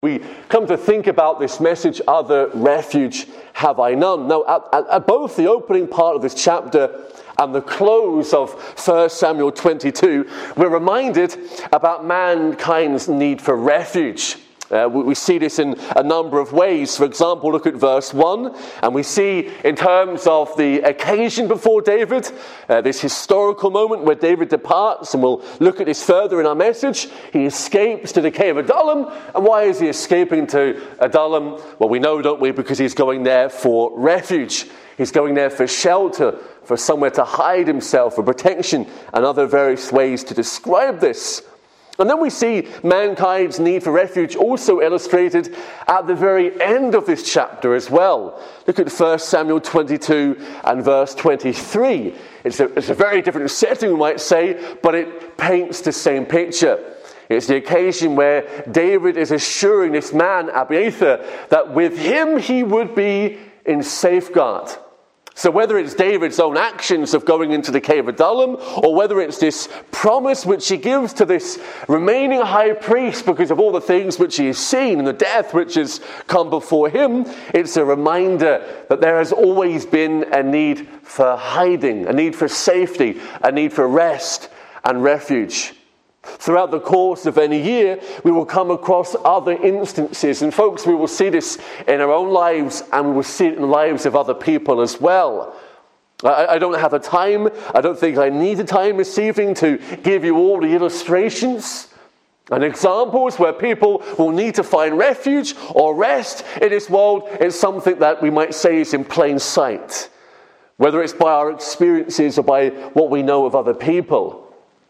We come to think about this message, Other Refuge Have I None. Now, at both the opening part of this chapter and the close of 1 Samuel 22, we're reminded about mankind's need for refuge. We see this in a number of ways. For example, look at verse 1, and we see in terms of the occasion before David, this historical moment where David departs, and we'll look at this further in our message. He escapes to the cave of Adullam, and why is he escaping to Adullam? Well, we know, don't we, because he's going there for refuge. He's going there for shelter, for somewhere to hide himself, for protection, and other various ways to describe this. And then we see mankind's need for refuge also illustrated at the very end of this chapter as well. Look at 1 Samuel 22 and verse 23. It's a very different setting, we might say, but it paints the same picture. It's the occasion where David is assuring this man, Abiathar, that with him he would be in safeguard. So whether it's David's own actions of going into the cave of Adullam, or whether it's this promise which he gives to this remaining high priest because of all the things which he has seen and the death which has come before him, it's a reminder that there has always been a need for hiding, a need for safety, a need for rest and refuge. Throughout the course of any year, we will come across other instances. And folks, we will see this in our own lives, and we will see it in the lives of other people as well. I don't have the time. I don't think I need the time this evening to give you all the illustrations and examples where people will need to find refuge or rest in this world. It's something that we might say is in plain sight, whether it's by our experiences or by what we know of other people.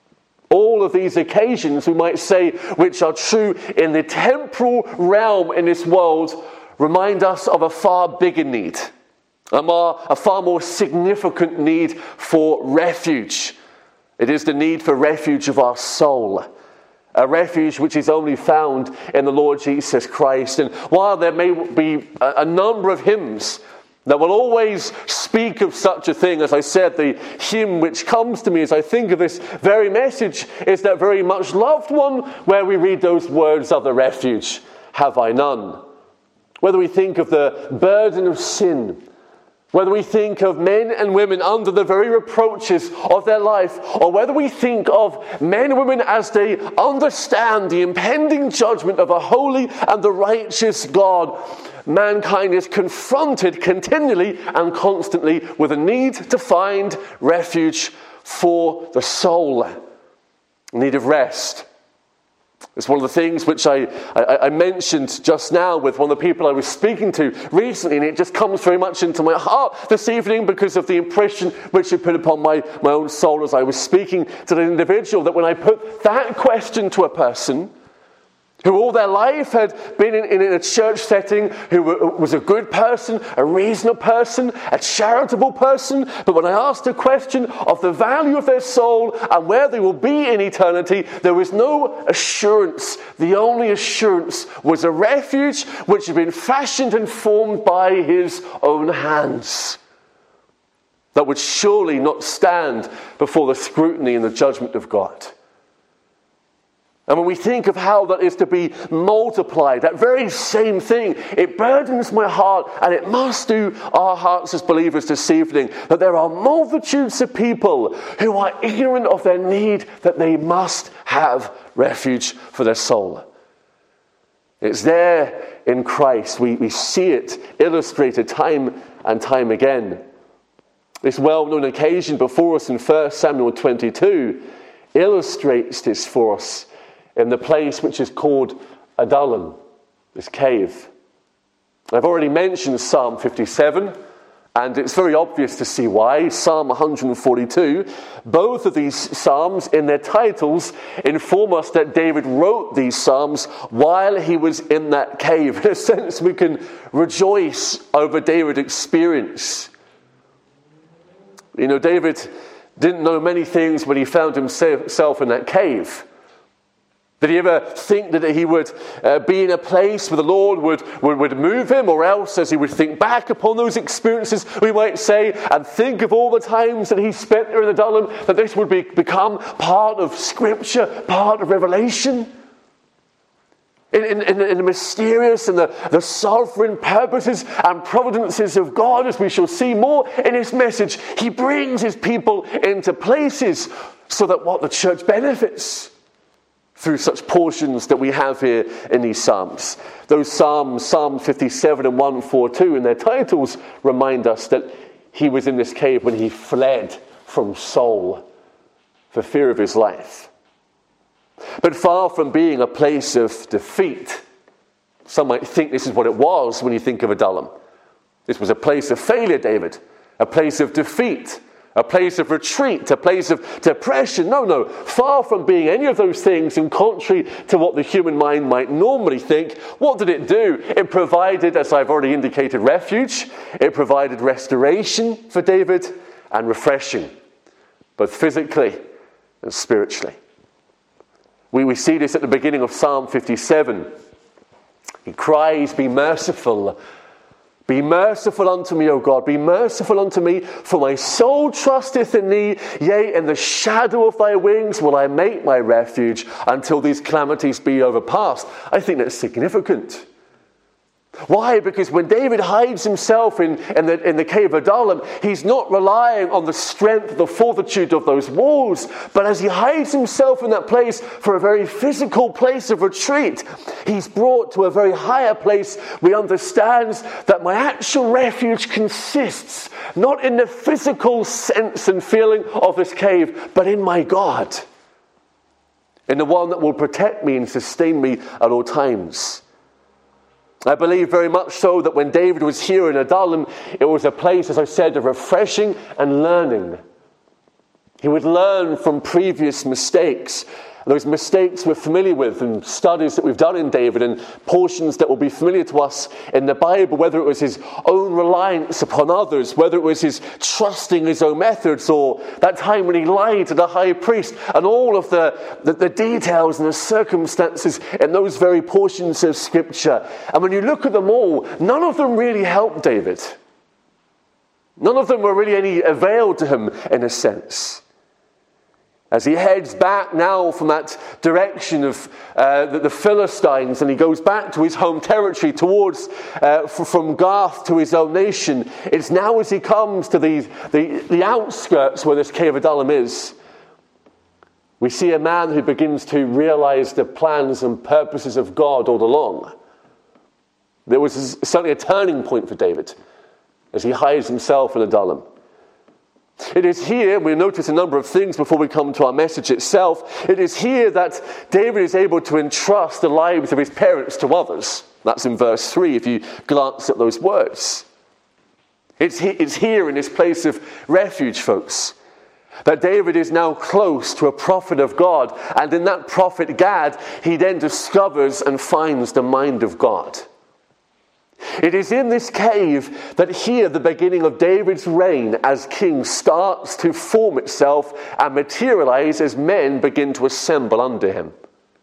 All of these occasions, we might say, which are true in the temporal realm in this world, remind us of a far bigger need, a far more significant need for refuge. It is the need for refuge of our soul, a refuge which is only found in the Lord Jesus Christ. And while there may be a number of hymns that will always speak of such a thing, as I said, the hymn which comes to me as I think of this very message is that very much loved one where we read those words, Other refuge have I none. Whether we think of the burden of sin, whether we think of men and women under the very reproaches of their life, or whether we think of men and women as they understand the impending judgment of a holy and the righteous God, mankind is confronted continually and constantly with a need to find refuge for the soul, need of rest. It's one of the things which I mentioned just now with one of the people I was speaking to recently, and it just comes very much into my heart this evening because of the impression which it put upon my own soul as I was speaking to the individual, that when I put that question to a person who all their life had been in a church setting, who was a good person, a reasonable person, a charitable person, but when I asked a question of the value of their soul and where they will be in eternity, there was no assurance. The only assurance was a refuge which had been fashioned and formed by his own hands, that would surely not stand before the scrutiny and the judgment of God. And when we think of how that is to be multiplied, that very same thing, it burdens my heart, and it must do our hearts as believers this evening, that there are multitudes of people who are ignorant of their need, that they must have refuge for their soul. It's there in Christ. We see it illustrated time and time again. This well-known occasion before us in 1 Samuel 22 illustrates this for us in the place which is called Adullam, this cave. I've already mentioned Psalm 57, and it's very obvious to see why. Psalm 142, both of these psalms in their titles inform us that David wrote these psalms while he was in that cave. In a sense, we can rejoice over David's experience. You know, David didn't know many things when he found himself in that cave. Did he ever think that he would be in a place where the Lord would move him? Or else, as he would think back upon those experiences, we might say, and think of all the times that he spent there in Adullam, that this would become part of Scripture, part of Revelation? in the mysterious and the sovereign purposes and providences of God, as we shall see more in his message. He brings his people into places so that the church benefits through such portions that we have here in these Psalms. Those Psalms, Psalm 57 and 142, in their titles remind us that he was in this cave when he fled from Saul for fear of his life. But far from being a place of defeat, some might think this is what it was when you think of Adullam. This was a place of failure, David, a place of defeat, a place of retreat, a place of depression. No, far from being any of those things, and contrary to what the human mind might normally think, what did it do? It provided, as I've already indicated, refuge. It provided restoration for David and refreshing, both physically and spiritually. We see this at the beginning of Psalm 57. He cries, "Be merciful. Be merciful unto me, O God. Be merciful unto me, for my soul trusteth in thee. Yea, in the shadow of thy wings will I make my refuge until these calamities be overpast." I think that's significant. Why? Because when David hides himself in the cave of Adullam, he's not relying on the strength, the fortitude of those walls, but as he hides himself in that place for a very physical place of retreat, he's brought to a very higher place where he understands that my actual refuge consists not in the physical sense and feeling of this cave, but in my God, in the one that will protect me and sustain me at all times. I believe very much so that when David was here in Adullam, it was a place, as I said, of refreshing and learning. He would learn from previous mistakes. Those mistakes we're familiar with and studies that we've done in David and portions that will be familiar to us in the Bible, whether it was his own reliance upon others, whether it was his trusting his own methods, or that time when he lied to the high priest, and all of the details and the circumstances in those very portions of Scripture. And when you look at them all, none of them really helped David. None of them were really any avail to him in a sense. As he heads back now from that direction of the Philistines, and he goes back to his home territory towards, from Gath to his own nation, it's now as he comes to the outskirts where this cave of Adullam is, we see a man who begins to realize the plans and purposes of God all along. There was certainly a turning point for David as he hides himself in Adullam. It is here, we notice a number of things before we come to our message itself. It is here that David is able to entrust the lives of his parents to others. That's in verse 3 if you glance at those words. It's here in this place of refuge, folks, that David is now close to a prophet of God. And in that prophet Gad, he then discovers and finds the mind of God. It is in this cave that here the beginning of David's reign as king starts to form itself and materialize as men begin to assemble under him.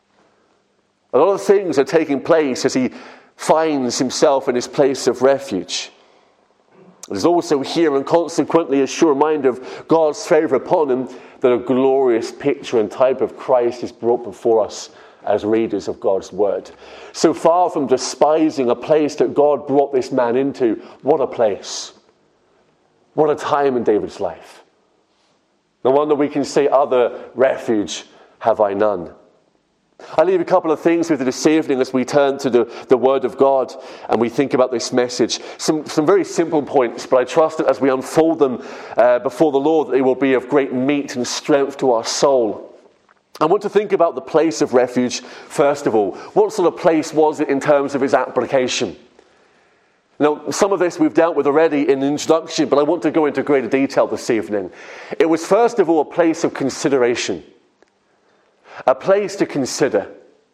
A lot of things are taking place as he finds himself in his place of refuge. It is also here, and consequently a sure reminder of God's favor upon him, that a glorious picture and type of Christ is brought before us as readers of God's word. So far from despising a place that God brought this man into, what a place. What a time in David's life. No wonder we can say, "Other refuge have I none." I leave a couple of things with you this evening as we turn to the Word of God and we think about this message. Some very simple points, but I trust that as we unfold them before the Lord, they will be of great meat and strength to our soul. I want to think about the place of refuge, first of all. What sort of place was it in terms of its application? Now, some of this we've dealt with already in the introduction, but I want to go into greater detail this evening. It was, first of all, a place of consideration. A place to consider.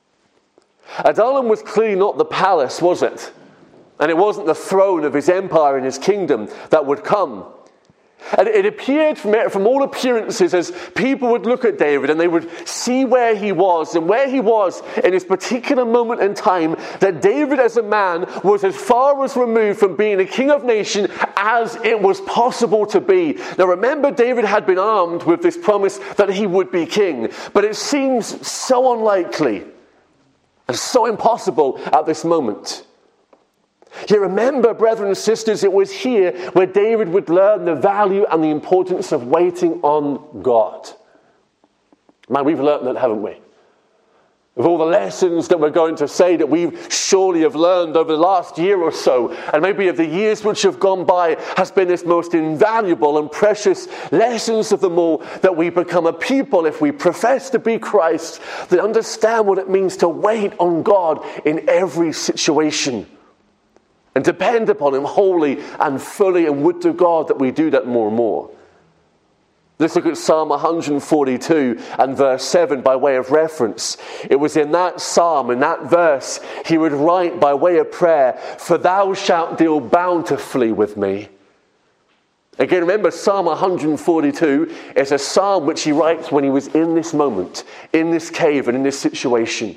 Adullam was clearly not the palace, was it? And it wasn't the throne of his empire and his kingdom that would come. And it appeared from all appearances as people would look at David and they would see where he was and where he was in this particular moment in time, that David as a man was as far as removed from being a king of nation as it was possible to be. Now remember, David had been armed with this promise that he would be king, but it seems so unlikely and so impossible at this moment. Yet remember, brethren and sisters, it was here where David would learn the value and the importance of waiting on God. Man, we've learned that, haven't we? Of all the lessons that we're going to say that we surely have learned over the last year or so, and maybe of the years which have gone by, has been this most invaluable and precious lessons of them all, that we become a people, if we profess to be Christ, that understand what it means to wait on God in every situation and depend upon Him wholly and fully, and would to God that we do that more and more. Let's look at Psalm 142 and verse 7 by way of reference. It was in that psalm, in that verse, he would write by way of prayer, "For thou shalt deal bountifully with me." Again, remember, Psalm 142 is a psalm which he writes when he was in this moment, in this cave and in this situation.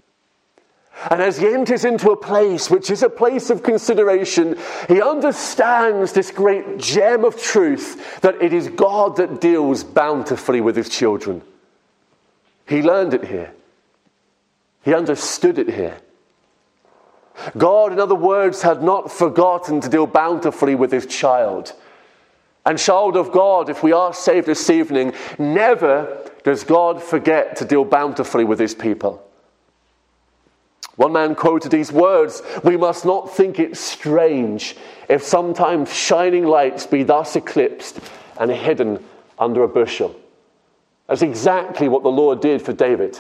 And as he enters into a place which is a place of consideration, he understands this great gem of truth, that it is God that deals bountifully with his children. He learned it here. He understood it here. God, in other words, had not forgotten to deal bountifully with his child. And child of God, if we are saved this evening, never does God forget to deal bountifully with his people. One man quoted these words, "We must not think it strange if sometimes shining lights be thus eclipsed and hidden under a bushel." That's exactly what the Lord did for David.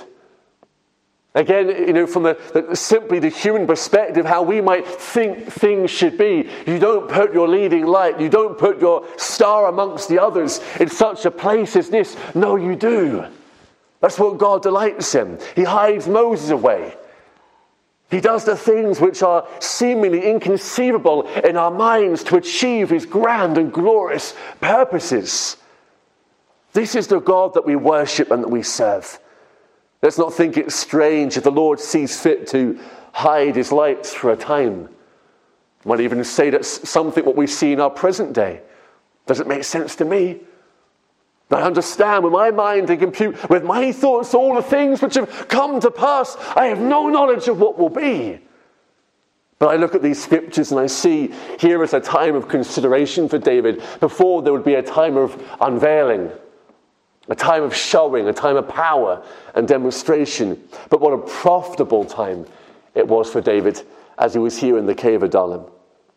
Again, from simply the human perspective, how we might think things should be. You don't put your leading light, you don't put your star amongst the others in such a place as this. No, you do. That's what God delights in. He hides Moses away. He does the things which are seemingly inconceivable in our minds to achieve his grand and glorious purposes. This is the God that we worship and that we serve. Let's not think it strange if the Lord sees fit to hide his lights for a time. I might even say that's something what we see in our present day. Does it make sense to me? I understand with my mind and compute with my thoughts all the things which have come to pass. I have no knowledge of what will be. But I look at these scriptures and I see here is a time of consideration for David. Before there would be a time of unveiling, a time of showing, a time of power and demonstration. But what a profitable time it was for David as he was here in the cave of Adullam.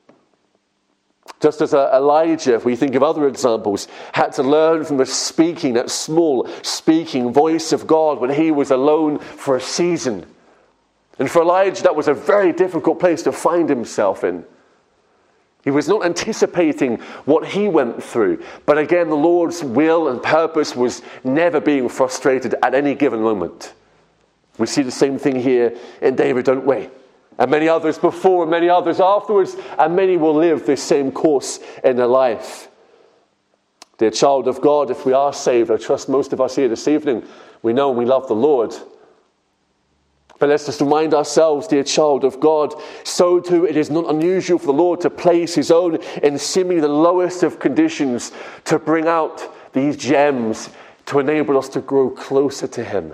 Just as Elijah, if we think of other examples, had to learn from the speaking, that small speaking voice of God when he was alone for a season. And for Elijah, that was a very difficult place to find himself in. He was not anticipating what he went through. But again, the Lord's will and purpose was never being frustrated at any given moment. We see the same thing here in David, don't we? And many others before, and many others afterwards, and many will live this same course in their life. Dear child of God, if we are saved, I trust most of us here this evening, we know and we love the Lord. But let's just remind ourselves, dear child of God, so too it is not unusual for the Lord to place his own in seemingly the lowest of conditions to bring out these gems to enable us to grow closer to him.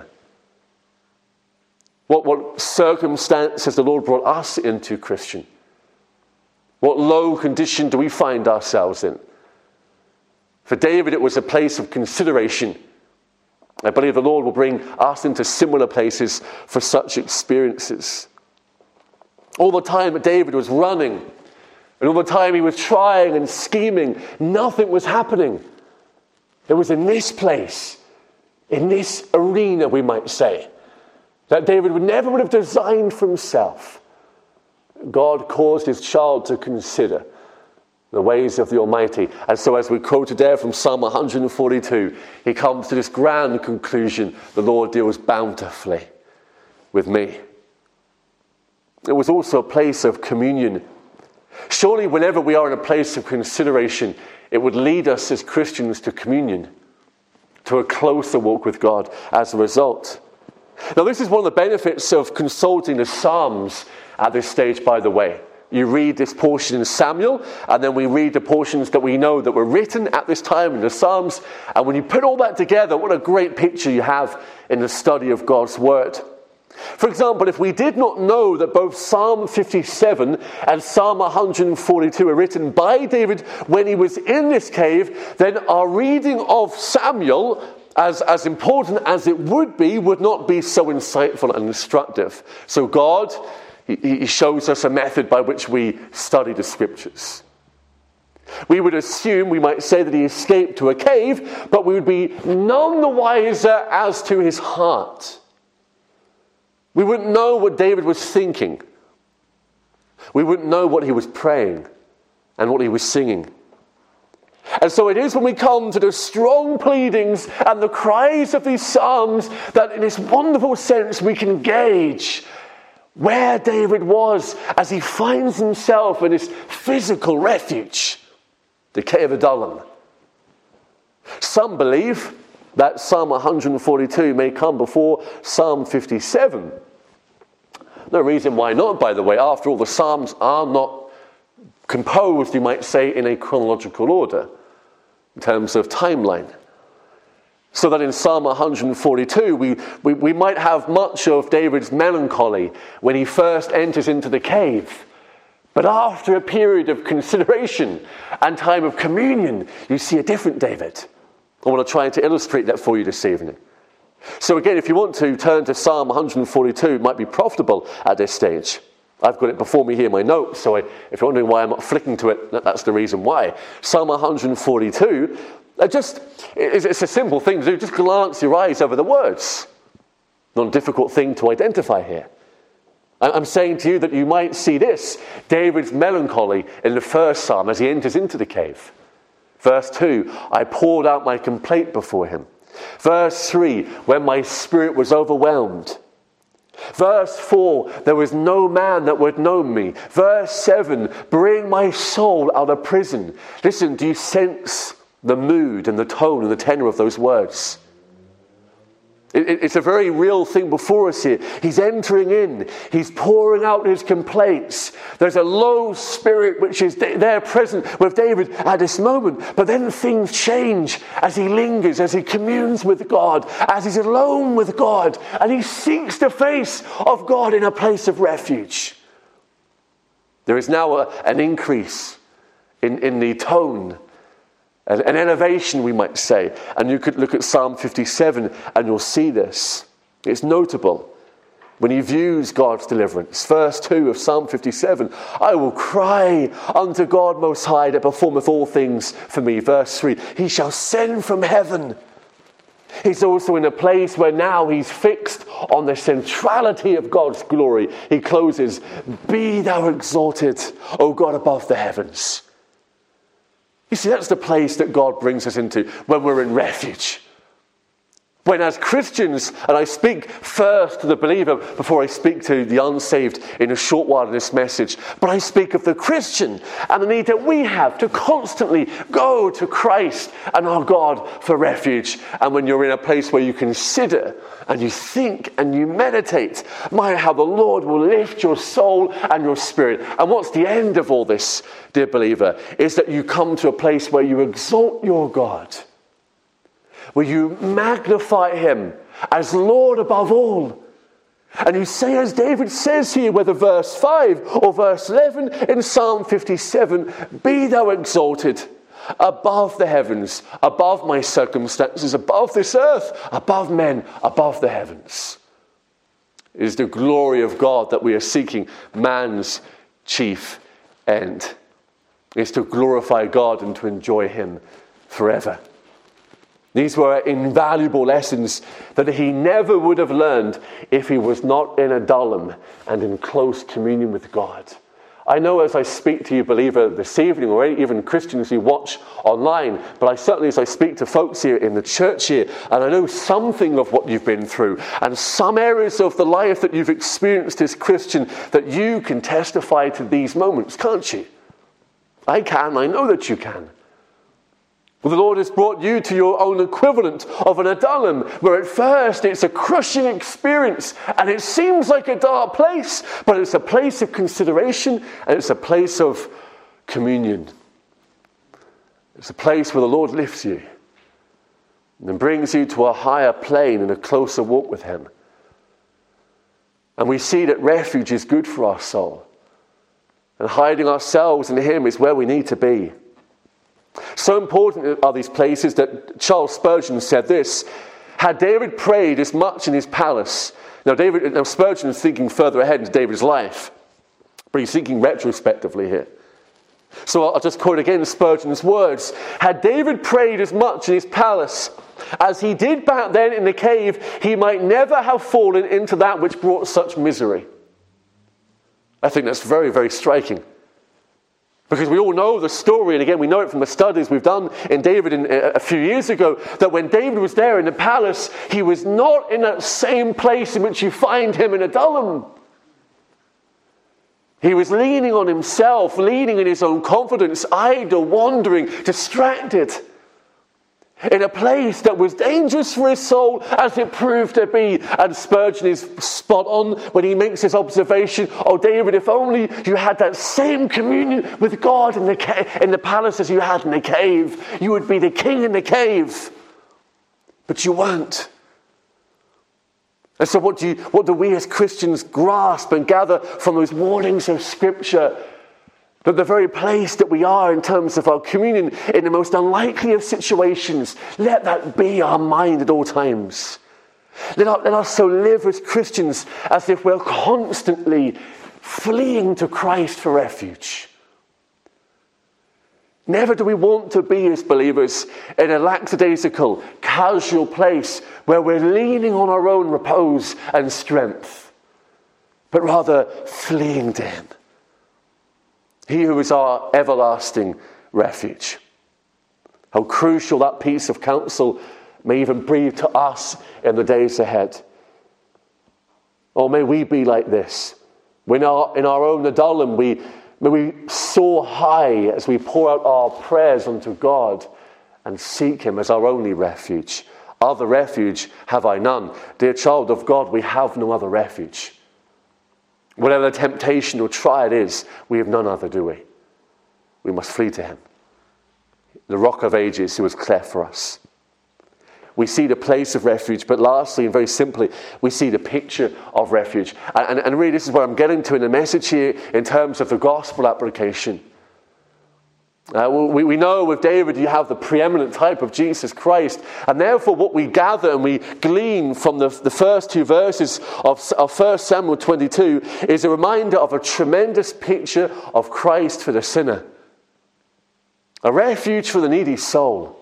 What circumstances the Lord brought us into, Christian? What low condition do we find ourselves in? For David, it was a place of consideration. I believe the Lord will bring us into similar places for such experiences. All the time that David was running, and all the time he was trying and scheming, nothing was happening. It was in this place, in this arena, we might say, that David would never have designed for himself. God caused his child to consider the ways of the Almighty. And so as we quoted there from Psalm 142, he comes to this grand conclusion: the Lord deals bountifully with me. It was also a place of communion. Surely whenever we are in a place of consideration, it would lead us as Christians to communion, to a closer walk with God as a result. Now, this is one of the benefits of consulting the Psalms at this stage, by the way. You read this portion in Samuel, and then we read the portions that we know that were written at this time in the Psalms. And when you put all that together, what a great picture you have in the study of God's Word. For example, if we did not know that both Psalm 57 and Psalm 142 are written by David when he was in this cave, then our reading of Samuel, as important as it would not be so insightful and instructive. So God, he shows us a method by which we study the scriptures. We would assume, we might say, that he escaped to a cave, but we would be none the wiser as to his heart. We wouldn't know what David was thinking. We wouldn't know what he was praying and what he was singing. And so it is when we come to the strong pleadings and the cries of these psalms that in this wonderful sense we can gauge where David was as he finds himself in his physical refuge, the cave of Adullam. Some believe that Psalm 142 may come before Psalm 57. No reason why not, by the way. After all, the Psalms are not composed, you might say, in a chronological order in terms of timeline. So that in Psalm 142, we might have much of David's melancholy when he first enters into the cave. But after a period of consideration and time of communion, you see a different David. I want to try to illustrate that for you this evening. So again, if you want to turn to Psalm 142, it might be profitable at this stage. I've got it before me here in my notes, so if you're wondering why I'm not flicking to it, that's the reason why. Psalm 142, it's a simple thing to do. Just glance your eyes over the words. Not a difficult thing to identify here. I'm saying to you that you might see this, David's melancholy in the first psalm as he enters into the cave. Verse 2, I poured out my complaint before him. Verse 3, when my spirit was overwhelmed. Verse 4, there was no man that would know me. Verse 7, bring my soul out of prison. Listen, do you sense the mood and the tone and the tenor of those words? It's a very real thing before us here. He's entering in. He's pouring out his complaints. There's a low spirit which is there present with David at this moment. But then things change as he lingers, as he communes with God, as he's alone with God, and he seeks the face of God in a place of refuge. There is now an increase in the tone, an elevation, we might say. And you could look at Psalm 57 and you'll see this. It's notable when he views God's deliverance. Verse 2 of Psalm 57, I will cry unto God Most High that performeth all things for me. Verse 3, he shall send from heaven. He's also in a place where now he's fixed on the centrality of God's glory. He closes, be thou exalted, O God, above the heavens. You see, that's the place that God brings us into when we're in refuge. When as Christians, and I speak first to the believer before I speak to the unsaved in a short while in this message, but I speak of the Christian and the need that we have to constantly go to Christ and our God for refuge. And when you're in a place where you consider and you think and you meditate, how the Lord will lift your soul and your spirit. And what's the end of all this, dear believer, is that you come to a place where you exalt your God, where you magnify him as Lord above all. And you say, as David says here, whether verse 5 or verse 11 in Psalm 57, be thou exalted above the heavens, above my circumstances, above this earth, above men, above the heavens. It is the glory of God that we are seeking, man's chief end. It is to glorify God and to enjoy him forever. These were invaluable lessons that he never would have learned if he was not in Adullam and in close communion with God. I know as I speak to you, believer, this evening, or even Christians who watch online, but as I speak to folks here in the church here, and I know something of what you've been through, and some areas of the life that you've experienced as Christian, that you can testify to these moments, can't you? I can, I know that you can. Well, the Lord has brought you to your own equivalent of an Adullam, where at first it's a crushing experience and it seems like a dark place, but it's a place of consideration and it's a place of communion. It's a place where the Lord lifts you and then brings you to a higher plane and a closer walk with him. And we see that refuge is good for our soul. And hiding ourselves in him is where we need to be. So important are these places that Charles Spurgeon said this: had David prayed as much in his palace. Now Spurgeon is thinking further ahead into David's life, but he's thinking retrospectively here. So I'll just quote again Spurgeon's words. Had David prayed as much in his palace as he did back then in the cave, he might never have fallen into that which brought such misery. I think that's very, very striking. Because we all know the story, and again we know it from the studies we've done in David a few years ago, that when David was there in the palace, he was not in that same place in which you find him in Adullam. He was leaning on himself, leaning in his own confidence, idle, wandering, distracted, in a place that was dangerous for his soul, as it proved to be. And Spurgeon is spot on when he makes this observation: oh, David, if only you had that same communion with God in the palace as you had in the cave, you would be the king in the cave. But you weren't. And so what do we as Christians grasp and gather from those warnings of Scripture? That the very place that we are in terms of our communion in the most unlikely of situations, let that be our mind at all times. Let us so live as Christians as if we're constantly fleeing to Christ for refuge. Never do we want to be, as believers, in a lackadaisical, casual place where we're leaning on our own repose and strength, but rather fleeing to him. He who is our everlasting refuge. How crucial that piece of counsel may even be to us in the days ahead. Oh, may we be like this. When in our own Adullam, may we soar high as we pour out our prayers unto God and seek him as our only refuge. Other refuge have I none. Dear child of God, we have no other refuge. Whatever the temptation or trial is, we have none other, do we? We must flee to him, the Rock of Ages, who was cleft for us. We see the place of refuge, but lastly and very simply, we see the picture of refuge. And really this is where I'm getting to in the message here in terms of the gospel application. We know with David you have the preeminent type of Jesus Christ, and therefore what we gather and we glean from the first two verses of 1 Samuel 22 is a reminder of a tremendous picture of Christ for the sinner. A refuge for the needy soul.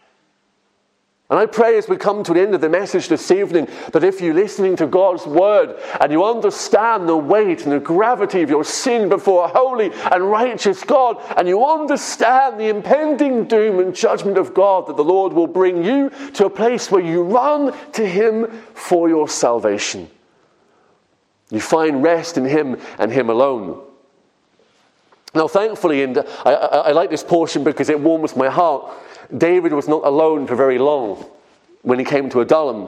And I pray as we come to the end of the message this evening that if you're listening to God's word and you understand the weight and the gravity of your sin before a holy and righteous God, and you understand the impending doom and judgment of God, that the Lord will bring you to a place where you run to him for your salvation. You find rest in him and him alone. Now thankfully, and I like this portion because it warms my heart, David was not alone for very long when he came to Adullam.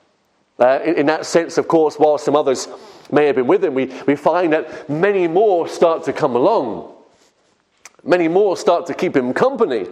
In that sense, of course, while some others may have been with him, we find that many more start to come along. Many more start to keep him company.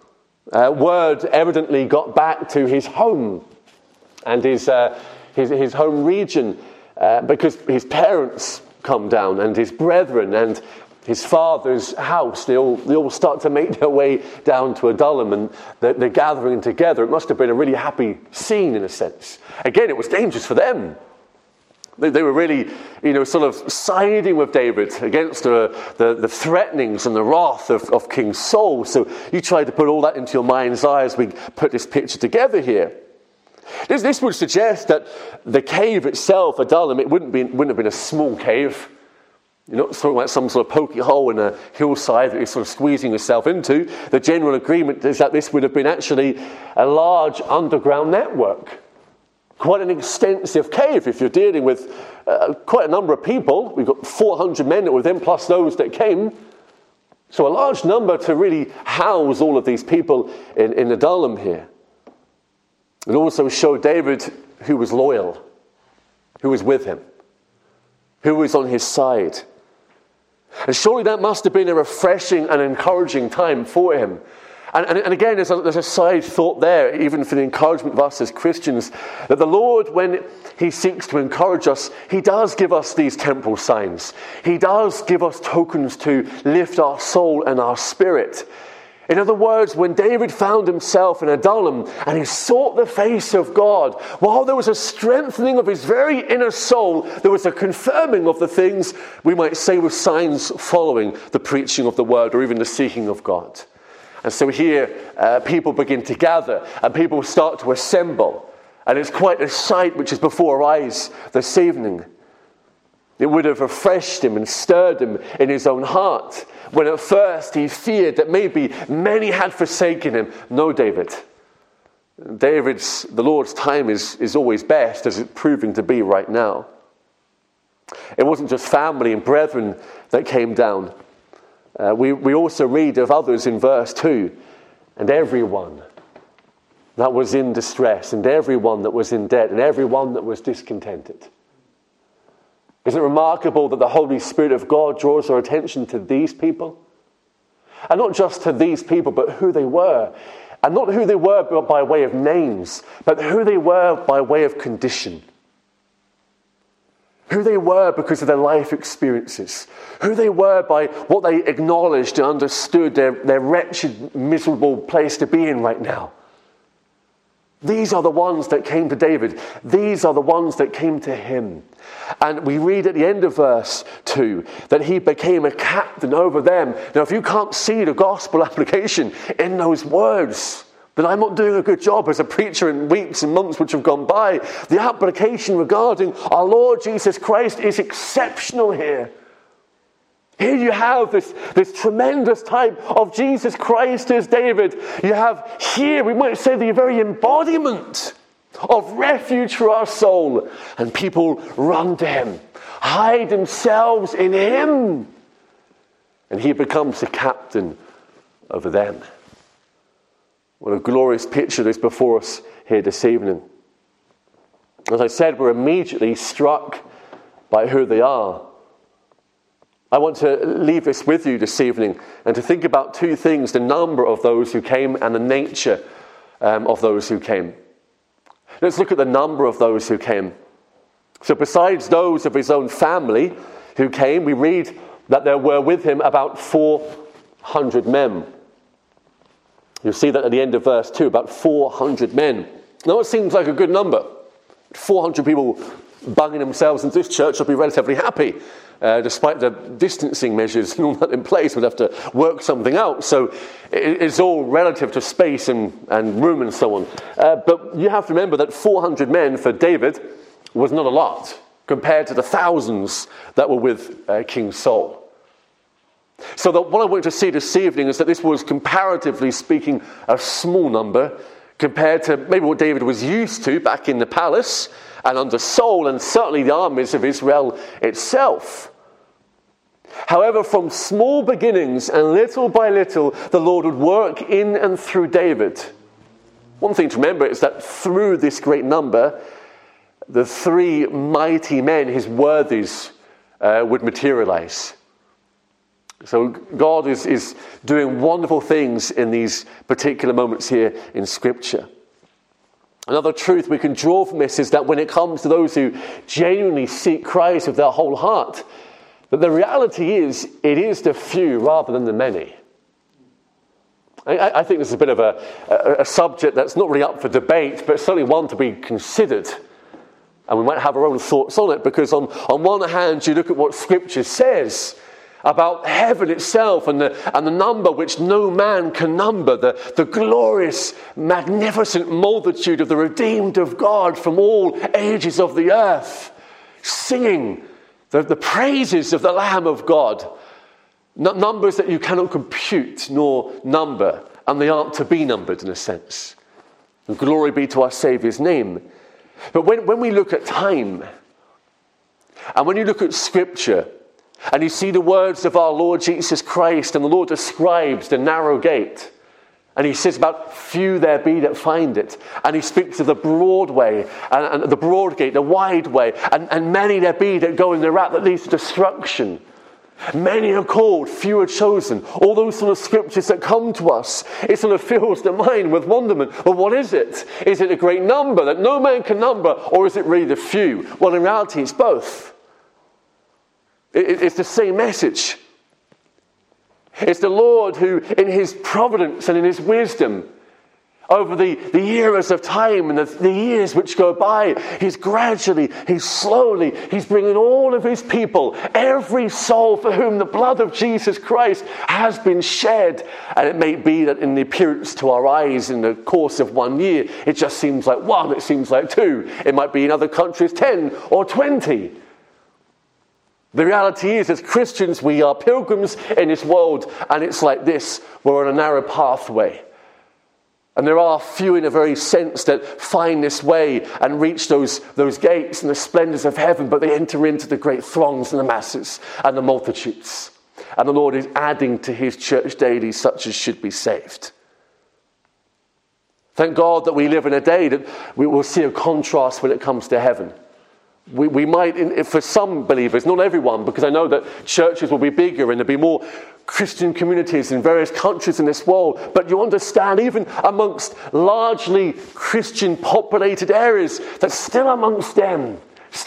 Word evidently got back to his home and his home region because his parents come down and his brethren and his father's house. They all start to make their way down to Adullam, and they're gathering together. It must have been a really happy scene in a sense. Again, it was dangerous for them. They were really, sort of siding with David against the threatenings and the wrath of King Saul. So you try to put all that into your mind's eye as we put this picture together here. This would suggest that the cave itself, Adullam, it wouldn't have been a small cave. You're not talking about some sort of pokey hole in a hillside that you're sort of squeezing yourself into. The general agreement is that this would have been actually a large underground network. Quite an extensive cave if you're dealing with quite a number of people. We've got 400 men that were within, plus those that came. So a large number to really house all of these people in Adullam here. It also showed David who was loyal, who was with him, who was on his side. And surely that must have been a refreshing and encouraging time for him And again, there's a side thought there, even for the encouragement of us as Christians, that the Lord, when he seeks to encourage us, he does give us these temporal signs. He does give us tokens to lift our soul and our spirit. In other words, when David found himself in Adullam and he sought the face of God, while there was a strengthening of his very inner soul, there was a confirming of the things we might say were signs following the preaching of the word or even the seeking of God. And so here people begin to gather and people start to assemble. And it's quite a sight which is before our eyes this evening. It would have refreshed him and stirred him in his own heart, when at first he feared that maybe many had forsaken him. No, David. The Lord's time is always best, as it's proving to be right now. It wasn't just family and brethren that came down. We also read of others in verse 2, and everyone that was in distress, and everyone that was in debt, and everyone that was discontented. Is it remarkable that the Holy Spirit of God draws our attention to these people? And not just to these people, but who they were. And not who they were by way of names, but who they were by way of condition. Who they were because of their life experiences. Who they were by what they acknowledged and understood their wretched, miserable place to be in right now. These are the ones that came to David. These are the ones that came to him. And we read at the end of verse 2 that he became a captain over them. Now, if you can't see the gospel application in those words, then I'm not doing a good job as a preacher in weeks and months which have gone by. The application regarding our Lord Jesus Christ is exceptional here. Here you have this tremendous type of Jesus Christ as David. You have here, we might say, the very embodiment of refuge for our soul. And people run to him, hide themselves in him. And he becomes the captain over them. What a glorious picture is before us here this evening. As I said, we're immediately struck by who they are. I want to leave this with you this evening and to think about two things: the number of those who came and the nature of those who came. Let's look at the number of those who came. So besides those of his own family who came, we read that there were with him about 400 men. You'll see that at the end of verse 2, about 400 men. Now it seems like a good number. 400 people bunging themselves into this church will be relatively happy. Despite the distancing measures and all that in place, we'd have to work something out. So it's all relative to space and room and so on. But you have to remember that 400 men for David was not a lot compared to the thousands that were with King Saul. So that what I want to see this evening is that this was, comparatively speaking, a small number compared to maybe what David was used to back in the palace and under Saul, and certainly the armies of Israel itself. However, from small beginnings and little by little, the Lord would work in and through David. One thing to remember is that through this great number, the three mighty men, his worthies, would materialize. So God is doing wonderful things in these particular moments here in Scripture. Another truth we can draw from this is that when it comes to those who genuinely seek Christ with their whole heart, that the reality is, it is the few rather than the many. I think this is a bit of a subject that's not really up for debate, but certainly one to be considered. And we might have our own thoughts on it, because on one hand, you look at what Scripture says about heaven itself and the number which no man can number, the glorious, magnificent multitude of the redeemed of God from all ages of the earth, singing the praises of the Lamb of God. Numbers that you cannot compute nor number, and they aren't to be numbered in a sense. And glory be to our Saviour's name. But when we look at time, and when you look at Scripture, and you see the words of our Lord Jesus Christ, and the Lord describes the narrow gate, and he says about few there be that find it, and he speaks of the broad way, and the broad gate, the wide way, and many there be that go in the route that leads to destruction. Many are called, few are chosen. All those sort of scriptures that come to us, it sort of fills the mind with wonderment. But what is it? Is it a great number that no man can number, or is it really the few? Well, in reality, it's both. It's the same message. It's the Lord who, in his providence and in his wisdom, over the eras of time and the years which go by, he's slowly bringing all of his people, every soul for whom the blood of Jesus Christ has been shed. And it may be that in the appearance to our eyes in the course of 1 year, it just seems like 1, it seems like 2. It might be in other countries 10 or 20. The reality is, as Christians, we are pilgrims in this world, and it's like this. We're on a narrow pathway. And there are few in a very sense that find this way and reach those gates and the splendors of heaven, but they enter into the great throngs and the masses and the multitudes. And the Lord is adding to his church daily such as should be saved. Thank God that we live in a day that we will see a contrast when it comes to heaven. We might, for some believers, not everyone, because I know that churches will be bigger and there'll be more Christian communities in various countries in this world, but you understand, even amongst largely Christian populated areas, that still amongst them,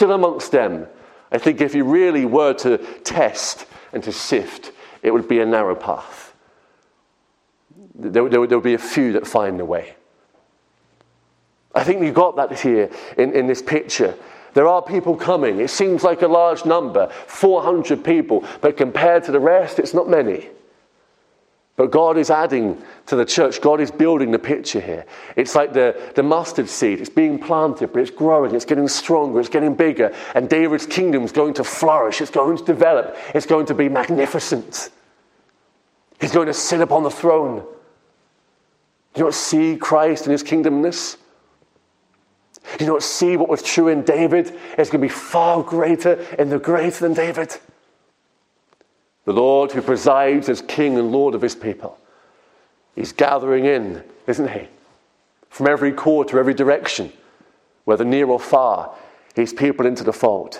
I think if you really were to test and to sift, it would be a narrow path. There would be a few that find the way. I think you got that here in this picture. There are people coming. It seems like a large number, 400 people, but compared to the rest, it's not many. But God is adding to the church. God is building the picture here. It's like the mustard seed. It's being planted, but it's growing. It's getting stronger. It's getting bigger. And David's kingdom is going to flourish. It's going to develop. It's going to be magnificent. He's going to sit upon the throne. Do you not see Christ and his kingdom in this? Do you not see what was true in David? It's going to be far greater in the greater than David. The Lord who presides as King and Lord of his people. He's gathering in, isn't he? From every quarter, every direction, whether near or far, his people into the fold.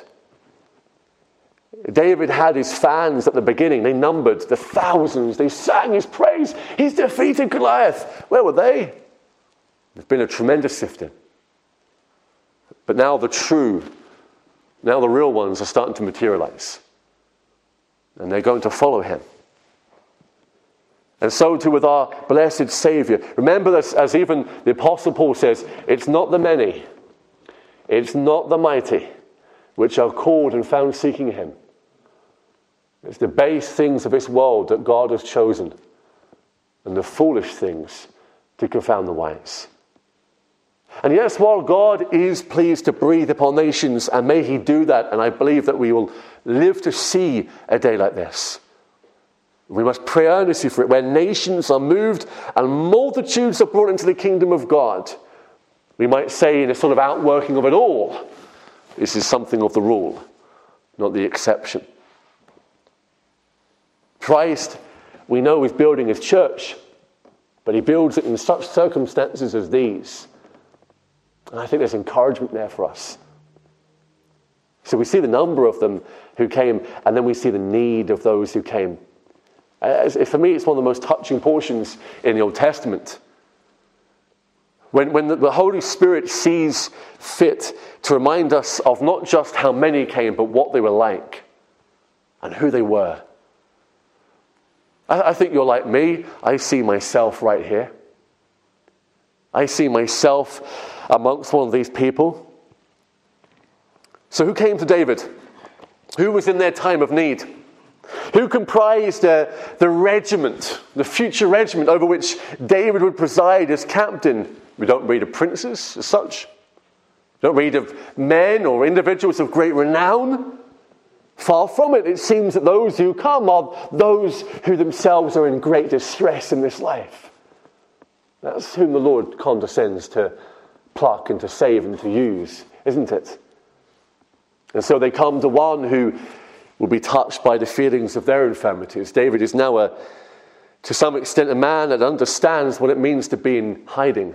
David had his fans at the beginning. They numbered the thousands. They sang his praise. He's defeated Goliath. Where were they? There's been a tremendous sifting. But now the real ones are starting to materialize. And they're going to follow him. And so too with our blessed Savior. Remember this, as even the Apostle Paul says, it's not the many, it's not the mighty, which are called and found seeking him. It's the base things of this world that God has chosen, and the foolish things to confound the wise. And yes, while God is pleased to breathe upon nations, and may he do that, and I believe that we will live to see a day like this, we must pray earnestly for it, where nations are moved and multitudes are brought into the kingdom of God. We might say, in a sort of outworking of it all, this is something of the rule, not the exception. Christ, we know, is building his church, but he builds it in such circumstances as these. And I think there's encouragement there for us. So we see the number of them who came, and then we see the need of those who came. For me, it's one of the most touching portions in the Old Testament. When the Holy Spirit sees fit to remind us of not just how many came, but what they were like and who they were. I think you're like me. I see myself right here. I see myself amongst one of these people. So who came to David? Who was in their time of need? Who comprised the regiment, the future regiment over which David would preside as captain? We don't read of princes as such. We don't read of men or individuals of great renown. Far from it. It seems that those who come are those who themselves are in great distress in this life. That's whom the Lord condescends to pluck and to save and to use, isn't it? And so they come to one who will be touched by the feelings of their infirmities. David is now, to some extent, a man that understands what it means to be in hiding.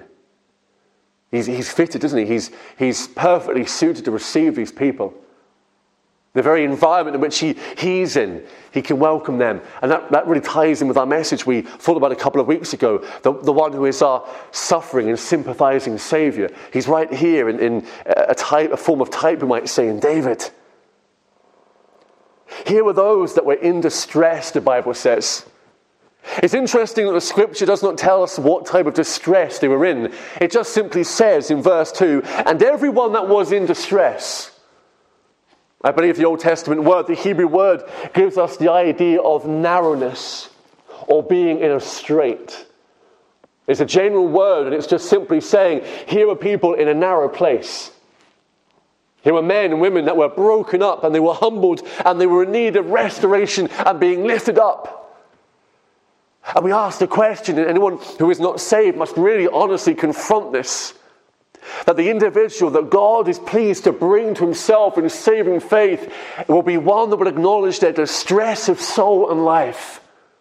He's fitted, isn't he? He's perfectly suited to receive these people. The very environment in which he's in, he can welcome them. And that really ties in with our message we thought about a couple of weeks ago. The one who is our suffering and sympathizing Saviour. He's right here in a form of type, we might say, in David. Here were those that were in distress, the Bible says. It's interesting that the scripture does not tell us what type of distress they were in. It just simply says in verse 2, and everyone that was in distress. I believe the Old Testament word, the Hebrew word, gives us the idea of narrowness or being in a strait. It's a general word, and it's just simply saying, here are people in a narrow place. Here were men and women that were broken up, and they were humbled, and they were in need of restoration and being lifted up. And we ask the question, and anyone who is not saved must really honestly confront this. That the individual that God is pleased to bring to himself in saving faith will be one that will acknowledge their distress of soul and life.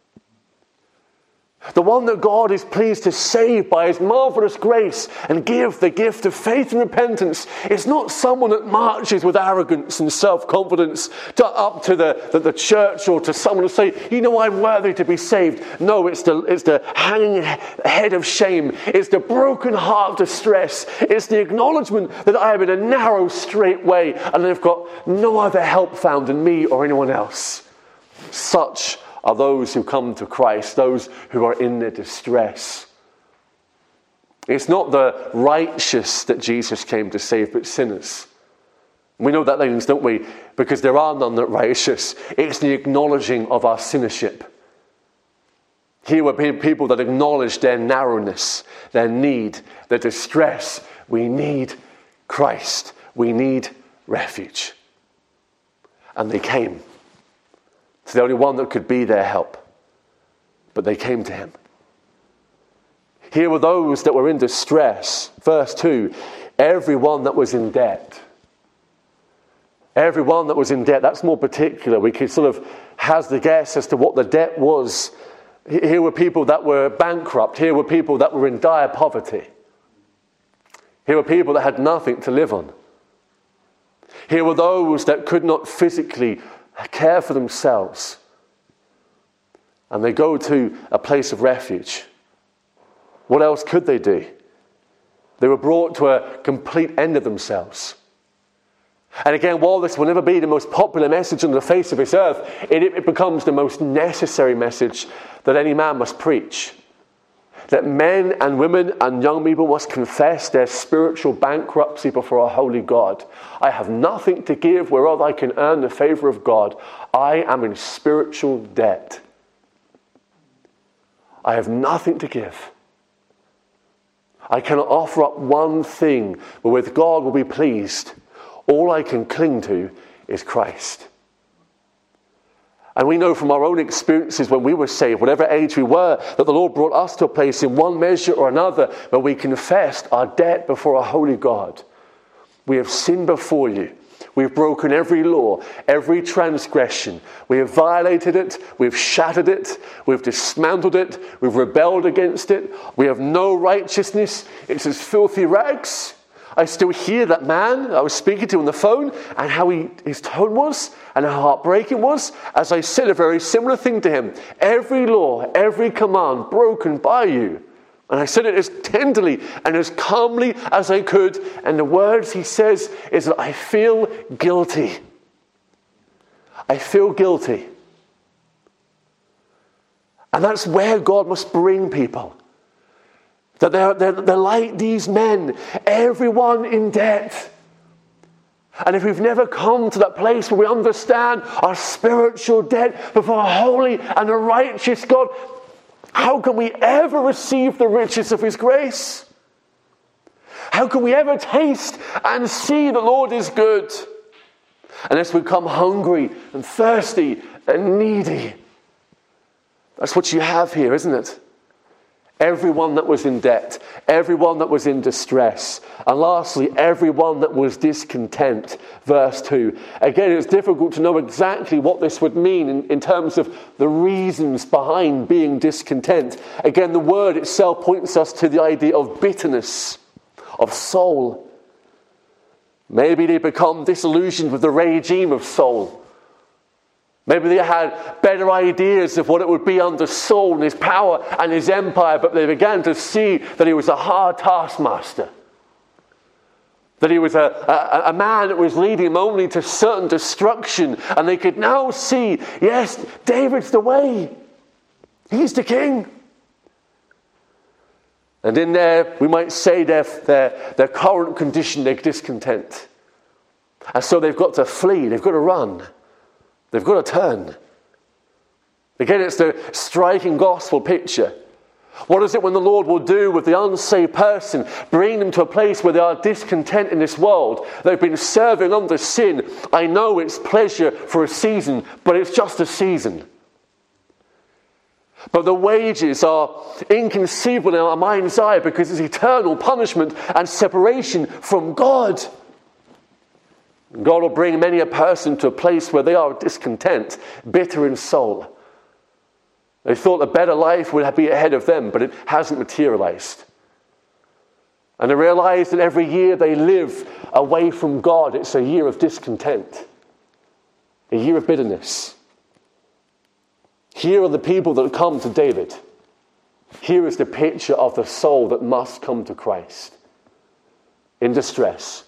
The one that God is pleased to save by his marvelous grace and give the gift of faith and repentance is not someone that marches with arrogance and self-confidence up to the church or to someone to say, you know, I'm worthy to be saved. No, it's the hanging head of shame. It's the broken heart of distress. It's the acknowledgement that I am in a narrow, straight way and I've got no other help found in me or anyone else. Such are those who come to Christ, those who are in their distress. It's not the righteous that Jesus came to save, but sinners. We know that means, don't we? Because there are none that righteous. It's the acknowledging of our sinnership. Here were people that acknowledge their narrowness, their need, their distress. We need Christ. We need refuge. And they came. It's the only one that could be their help. But they came to him. Here were those that were in distress. Verse 2, everyone that was in debt. Everyone that was in debt. That's more particular. We could sort of hazard a guess as to what the debt was. Here were people that were bankrupt. Here were people that were in dire poverty. Here were people that had nothing to live on. Here were those that could not physically care for themselves. And they go to a place of refuge. What else could they do? They were brought to a complete end of themselves. And again, while this will never be the most popular message on the face of this earth, it becomes the most necessary message that any man must preach. That men and women and young people must confess their spiritual bankruptcy before a holy God. I have nothing to give whereof I can earn the favor of God. I am in spiritual debt. I have nothing to give. I cannot offer up one thing wherewith God will be pleased. All I can cling to is Christ. And we know from our own experiences when we were saved, whatever age we were, that the Lord brought us to a place in one measure or another where we confessed our debt before a holy God. We have sinned before you. We've broken every law, every transgression. We have violated it. We've shattered it. We've dismantled it. We've rebelled against it. We have no righteousness. It's as filthy rags. I still hear that man I was speaking to on the phone and how his tone was and how heartbreaking it was as I said a very similar thing to him. Every law, every command broken by you. And I said it as tenderly and as calmly as I could. And the words he says is that I feel guilty. I feel guilty. And that's where God must bring people. That they're like these men, everyone in debt. And if we've never come to that place where we understand our spiritual debt before a holy and a righteous God, how can we ever receive the riches of his grace? How can we ever taste and see the Lord is good? Unless we come hungry and thirsty and needy. That's what you have here, isn't it? Everyone that was in debt, everyone that was in distress, and lastly, everyone that was discontent. Verse 2. Again, it's difficult to know exactly what this would mean in terms of the reasons behind being discontent. Again, the word itself points us to the idea of bitterness, of soul. Maybe they become disillusioned with the regime of Saul. Maybe they had better ideas of what it would be under Saul and his power and his empire, but they began to see that he was a hard taskmaster. That he was a man that was leading them only to certain destruction. And they could now see, yes, David's the way. He's the king. And in their, we might say, their current condition, they're discontent. And so they've got to flee, they've got to run. They've got to turn. Again, it's the striking gospel picture. What is it when the Lord will do with the unsaved person? Bring them to a place where they are discontent in this world. They've been serving under sin. I know it's pleasure for a season, but it's just a season. But the wages are inconceivable in our mind's eye because it's eternal punishment and separation from God. God will bring many a person to a place where they are discontent, bitter in soul. They thought a better life would be ahead of them, but it hasn't materialized. And they realize that every year they live away from God, it's a year of discontent, a year of bitterness. Here are the people that come to David. Here is the picture of the soul that must come to Christ. In distress,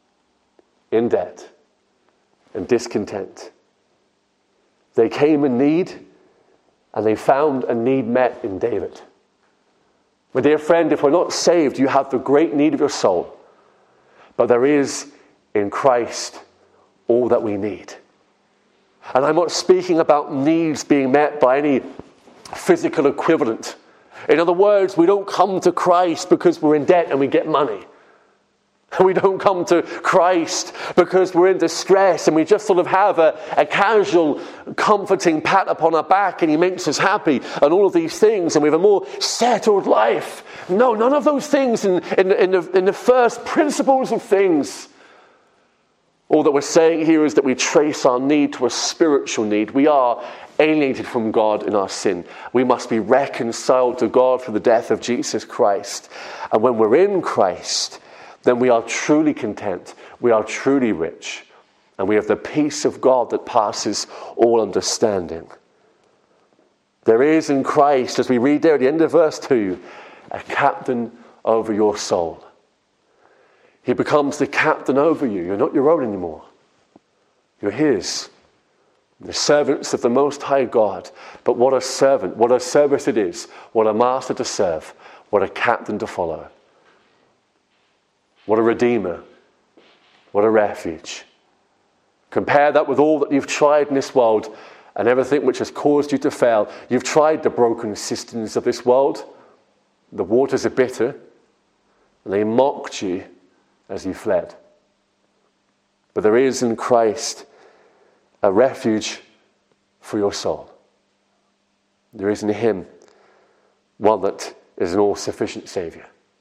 in debt, and discontent. They came in need, and they found a need met in David. My dear friend, if we're not saved, you have the great need of your soul. But there is in Christ all that we need. And I'm not speaking about needs being met by any physical equivalent. In other words, we don't come to Christ because we're in debt and we get money. We don't come to Christ because we're in distress and we just sort of have a casual, comforting pat upon our back and he makes us happy and all of these things and we have a more settled life. No, none of those things in the first principles of things. All that we're saying here is that we trace our need to a spiritual need. We are alienated from God in our sin. We must be reconciled to God through the death of Jesus Christ. And when we're in Christ, then we are truly content, we are truly rich, and we have the peace of God that passes all understanding. There is in Christ, as we read there at the end of verse 2, a captain over your soul. He becomes the captain over you. You're not your own anymore. You're his. The servants of the Most High God. But what a servant, what a service it is, what a master to serve, what a captain to follow. What a redeemer. What a refuge. Compare that with all that you've tried in this world and everything which has caused you to fail. You've tried the broken systems of this world. The waters are bitter. And they mocked you as you fled. But there is in Christ a refuge for your soul. There is in him one that is an all-sufficient Saviour.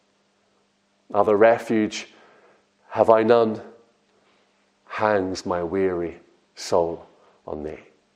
Other refuge have I none, hangs my weary soul on thee.